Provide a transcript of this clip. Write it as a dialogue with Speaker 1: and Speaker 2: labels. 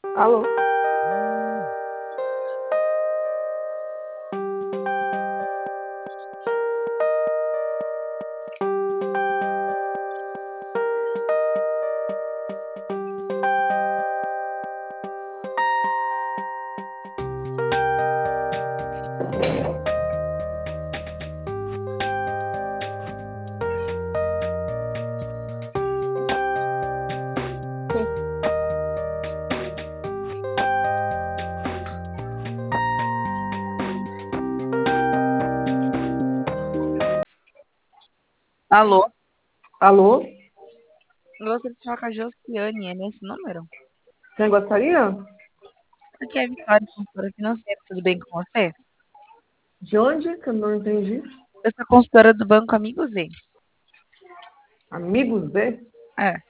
Speaker 1: Alô?
Speaker 2: Alô,
Speaker 1: Alô?
Speaker 2: eu gostaria de falar com a Josiane, é nesse número?
Speaker 1: Quem gostaria?
Speaker 2: Aqui é a Vitória, consultora financeira, tudo bem com você?
Speaker 1: De onde? Que eu não entendi.
Speaker 2: Eu sou consultora do Banco Amigo Z.
Speaker 1: Amigos B?
Speaker 2: É.